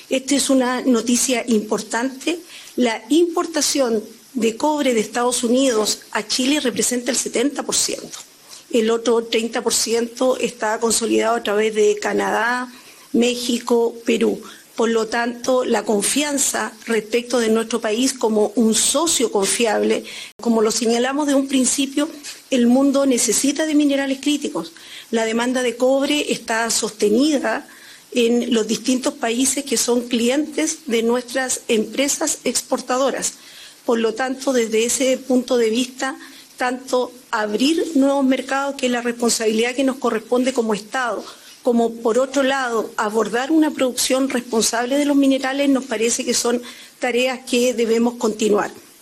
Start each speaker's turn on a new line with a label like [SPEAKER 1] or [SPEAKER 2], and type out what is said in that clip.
[SPEAKER 1] Esta es una noticia importante. La importación de cobre de Estados Unidos a Chile representa el 70%. El otro 30% está consolidado a través de Canadá, México, Perú. Por lo tanto, la confianza respecto de nuestro país como un socio confiable, como lo señalamos de un principio, el mundo necesita de minerales críticos. La demanda de cobre está sostenida en los distintos países que son clientes de nuestras empresas exportadoras. Por lo tanto, desde ese punto de vista, tanto abrir nuevos mercados, que es la responsabilidad que nos corresponde como Estado, como por otro lado abordar una producción responsable de los minerales, nos parece que son tareas que debemos continuar.